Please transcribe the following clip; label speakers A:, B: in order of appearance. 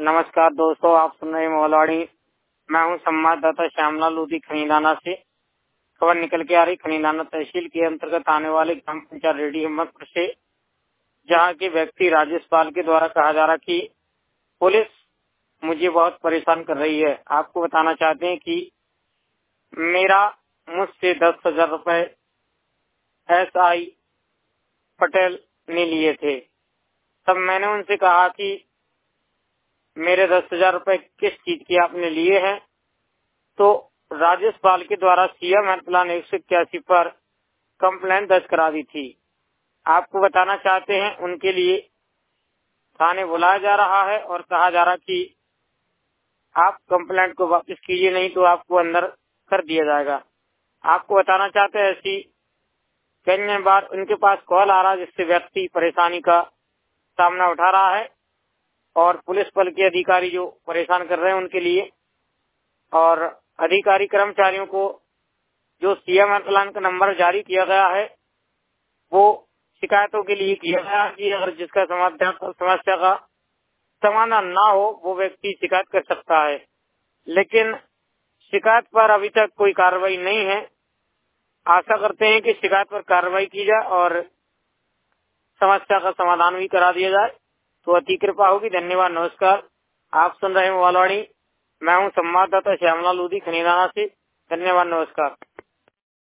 A: नमस्कार दोस्तों, आप सुन रहे हैं मोबाइलवाड़ी। मैं हूं संवाददाता श्यामलाल लोधी खनीदाना से। खबर निकल के आ रही खनीदाना तहसील के अंतर्गत आने वाले ग्राम पंचायत रेडी हिम्मतपुर से, जहां के व्यक्ति राजेश पाल के द्वारा कहा जा रहा कि पुलिस मुझे बहुत परेशान कर रही है। आपको बताना चाहते हैं कि मुझसे 10,000 रुपए SI पटेल ने लिए थे। तब मैंने उनसे कहा कि मेरे 10,000 रुपए किस चीज के आपने लिए हैं, तो राजेश पाल के द्वारा सीएम हेल्पलाइन 181 पर कंप्लेंट दर्ज करा दी थी। आपको बताना चाहते हैं उनके लिए थाने बुलाया जा रहा है और कहा जा रहा कि आप कंप्लेंट को वापस कीजिए, नहीं तो आपको अंदर कर दिया जाएगा। आपको बताना चाहते हैं ऐसी कई बार उनके पास कॉल आ रहा है, जिससे व्यक्ति परेशानी का सामना उठा रहा है और पुलिस बल के अधिकारी जो परेशान कर रहे हैं उनके लिए, और अधिकारी कर्मचारियों को जो सीएम हेल्पलाइन का नंबर जारी किया गया है वो शिकायतों के लिए किया गया है कि अगर जिसका समस्या का समाधान ना हो वो व्यक्ति शिकायत कर सकता है, लेकिन शिकायत पर अभी तक कोई कार्रवाई नहीं है। आशा करते हैं कि शिकायत पर कार्रवाई की जाए और समस्या का समाधान भी करा दिया जाए, तो अति कृपा होगी। धन्यवाद, नमस्कार। आप सुन रहे हैं मोबाइलवाड़ी। मैं हूं संवाददाता श्यामलाल लोधी खनीदाना से। धन्यवाद, नमस्कार।